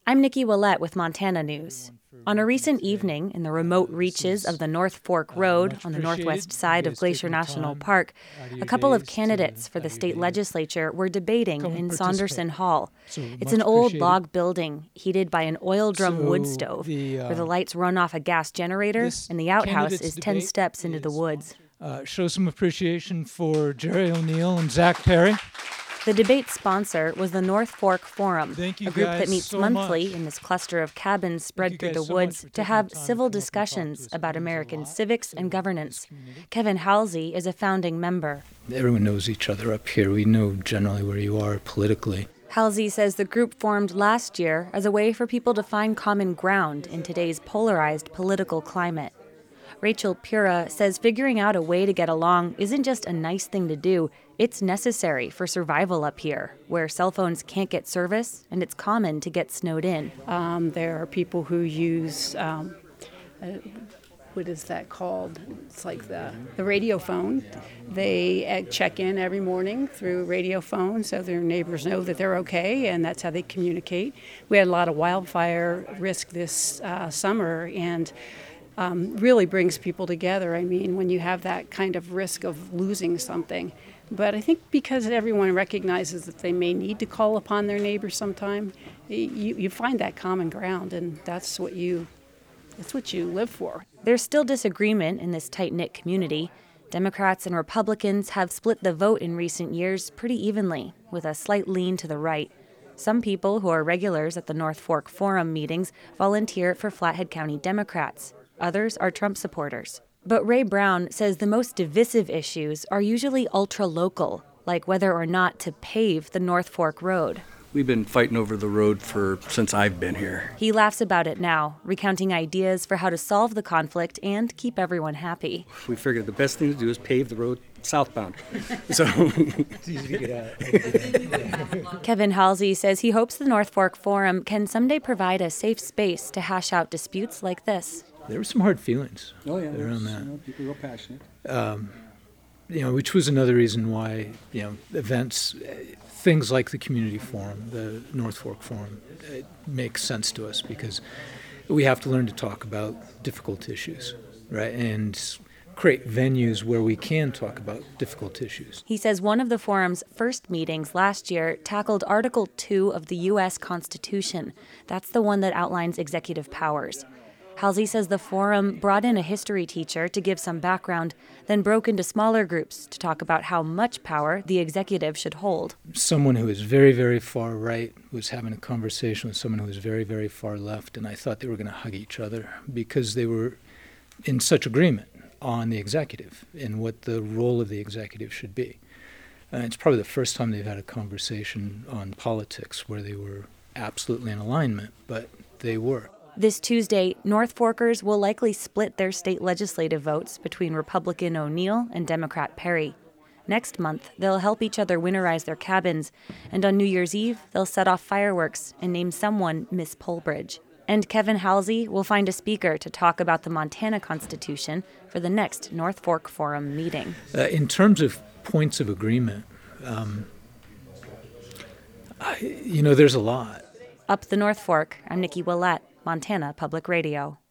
I'm Nikki Willett with Montana News. On a recent evening in the remote reaches of the North Fork Road on the northwest side of Glacier National Park, a couple of candidates for the state legislature were debating in Saunderson Hall. It's an old log building heated by an oil drum wood stove, where the lights run off a gas generator and the outhouse is 10 steps into the woods. Show some appreciation for Jerry O'Neill and Zach Perry. The debate sponsor was the North Fork Forum, a group that meets monthly in this cluster of cabins spread through the woods to have civil discussions about American civics and governance. Kevin Halsey is a founding member. Everyone knows each other up here. We know generally where you are politically. Halsey says the group formed last year as a way for people to find common ground in today's polarized political climate. Rachel Pura says figuring out a way to get along isn't just a nice thing to do, it's necessary for survival up here, where cell phones can't get service and it's common to get snowed in. There are people who use, what is that called? It's like the radio phone. They check in every morning through radio phone so their neighbors know that they're okay, and that's how they communicate. We had a lot of wildfire risk this summer, and really brings people together. I mean, when you have that kind of risk of losing something. But I think because everyone recognizes that they may need to call upon their neighbors sometime, you find that common ground, and that's what you live for. There's still disagreement in this tight-knit community. Democrats and Republicans have split the vote in recent years pretty evenly, with a slight lean to the right. Some people who are regulars at the North Fork Forum meetings volunteer for Flathead County Democrats. Others are Trump supporters. But Ray Brown says the most divisive issues are usually ultra-local, like whether or not to pave the North Fork Road. We've been fighting over the road since I've been here. He laughs about it now, recounting ideas for how to solve the conflict and keep everyone happy. We figured the best thing to do is pave the road southbound. So It's easy to get out. Kevin Halsey says he hopes the North Fork Forum can someday provide a safe space to hash out disputes like this. There were some hard feelings around that. People are real passionate. Which was another reason why, events, things like the community forum, the North Fork Forum, it makes sense to us because we have to learn to talk about difficult issues, right? And create venues where we can talk about difficult issues. He says one of the forum's first meetings last year tackled Article 2 of the U.S. Constitution. That's the one that outlines executive powers. Halsey says the forum brought in a history teacher to give some background, then broke into smaller groups to talk about how much power the executive should hold. Someone who is very, very far right was having a conversation with someone who was very, very far left, and I thought they were going to hug each other because they were in such agreement on the executive and what the role of the executive should be. It's probably the first time they've had a conversation on politics where they were absolutely in alignment, but they were. This Tuesday, North Forkers will likely split their state legislative votes between Republican O'Neill and Democrat Perry. Next month, they'll help each other winterize their cabins, and on New Year's Eve, they'll set off fireworks and name someone Miss Polbridge. And Kevin Halsey will find a speaker to talk about the Montana Constitution for the next North Fork Forum meeting. In terms of points of agreement, there's a lot. Up the North Fork, I'm Nikki Willett, Montana Public Radio.